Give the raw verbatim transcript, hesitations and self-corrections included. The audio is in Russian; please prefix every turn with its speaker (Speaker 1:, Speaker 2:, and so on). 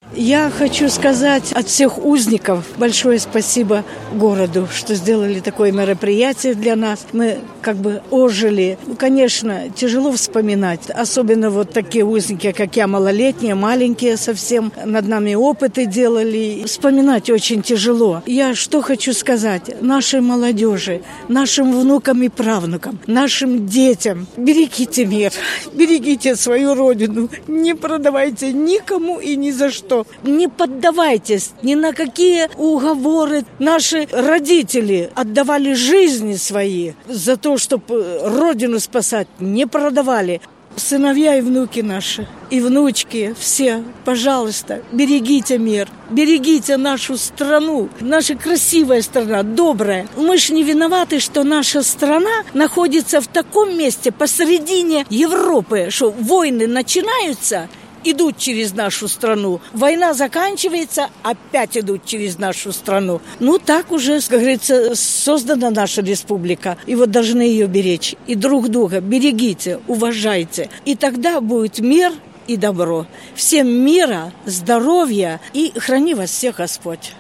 Speaker 1: Я хочу сказать от всех узников большое спасибо городу, что сделали такое мероприятие для нас. Мы как бы ожили. Ну, конечно, тяжело вспоминать, особенно вот такие узники, как я, малолетние, маленькие совсем, над нами опыты делали. Вспоминать очень тяжело. Я что хочу сказать нашей молодежи, нашим внукам и правнукам, нашим детям: берегите мир, берегите свою родину, не продавайте никому и ни за что. Не поддавайтесь ни на какие уговоры. Наши родители отдавали жизни свои за то, чтобы родину спасать, не продавали. Сыновья и внуки наши, и внучки, все, пожалуйста, берегите мир, берегите нашу страну. Наша красивая страна, добрая. Мы ж не виноваты, что наша страна находится в таком месте посредине Европы, что войны начинаются, идут через нашу страну. Война заканчивается, опять идут через нашу страну. Ну, так уже, как говорится, создана наша республика. И вот должны ее беречь. И друг друга берегите, уважайте. И тогда будет мир и добро. Всем мира, здоровья и храни вас всех Господь.